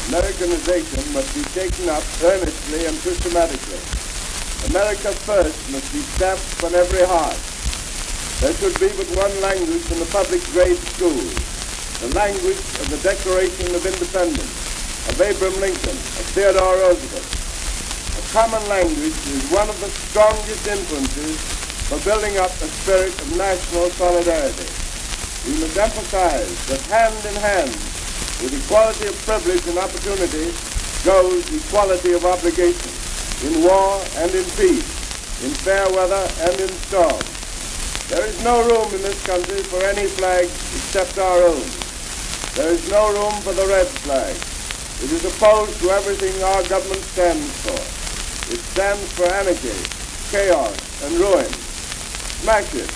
Americanization must be taken up earnestly and systematically. America first must be stamped on every heart. There should be but one language in the public grade schools, the language of the Declaration of Independence, of Abraham Lincoln, of Theodore Roosevelt. A common language is one of the strongest influences for building up a spirit of national solidarity. We must emphasize that hand in hand with equality of privilege and opportunity goes equality of obligation, in war and in peace, in fair weather and in storm. There is no room in this country for any flag except our own. There is no room for the red flag. It is opposed to everything our government stands for. It stands for anarchy, chaos, and ruin. Smash it.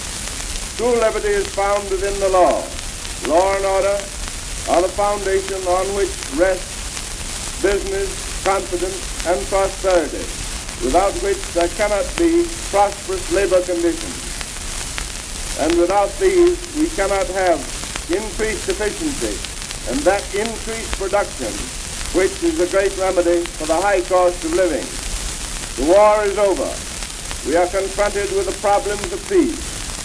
True liberty is found within the law. Law and order are the foundation on which rests business, confidence, and prosperity, without which there cannot be prosperous labor conditions. And without these, we cannot have increased efficiency and that increased production, which is the great remedy for the high cost of living. The war is over. We are confronted with the problems of peace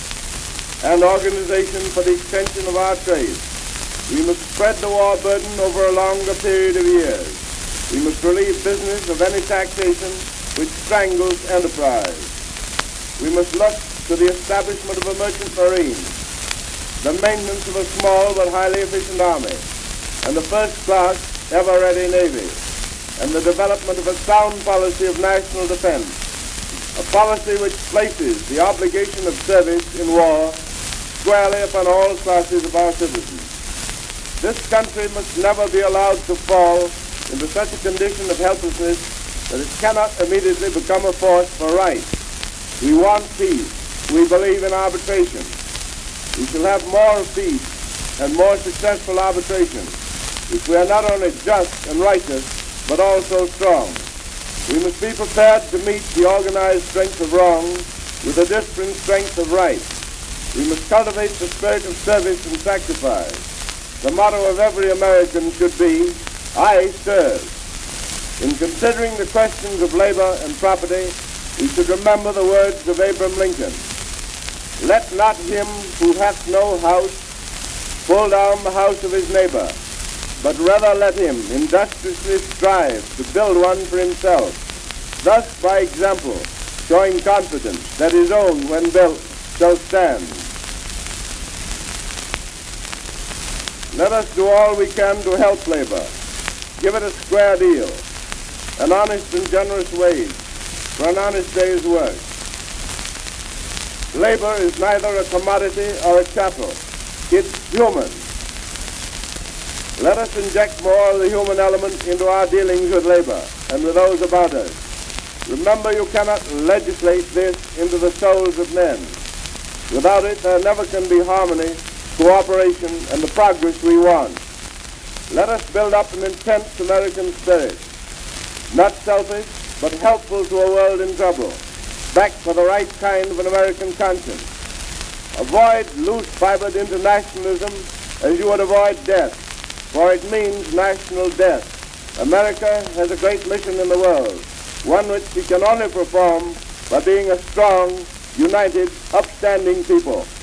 and organization for the extension of our trade. We must spread the war burden over a longer period of years. We must relieve business of any taxation which strangles enterprise. We must look to the establishment of a merchant marine, the maintenance of a small but highly efficient army, and a first-class, ever-ready navy, and the development of a sound policy of national defense, a policy which places the obligation of service in war squarely upon all classes of our citizens. This country must never be allowed to fall into such a condition of helplessness that it cannot immediately become a force for right. We want peace. We believe in arbitration. We shall have more peace and more successful arbitration if we are not only just and righteous, but also strong. We must be prepared to meet the organized strength of wrong with the disciplined strength of right. We must cultivate the spirit of service and sacrifice. The motto of every American should be, I serve. In considering the questions of labor and property, we should remember the words of Abraham Lincoln. Let not him who hath no house pull down the house of his neighbor, but rather let him industriously strive to build one for himself, thus by example showing confidence that his own, when built, shall stand. Let us do all we can to help labor. Give it a square deal, an honest and generous wage for an honest day's work. Labor is neither a commodity or a chattel. It's human. Let us inject more of the human element into our dealings with labor and with those about us. Remember, you cannot legislate this into the souls of men. Without it, there never can be harmony, cooperation, and the progress we want. Let us build up an intense American spirit, not selfish, but helpful to a world in trouble, backed for the right kind of an American conscience. Avoid loose-fibered internationalism as you would avoid death, for it means national death. America has a great mission in the world, one which she can only perform by being a strong, united, upstanding people.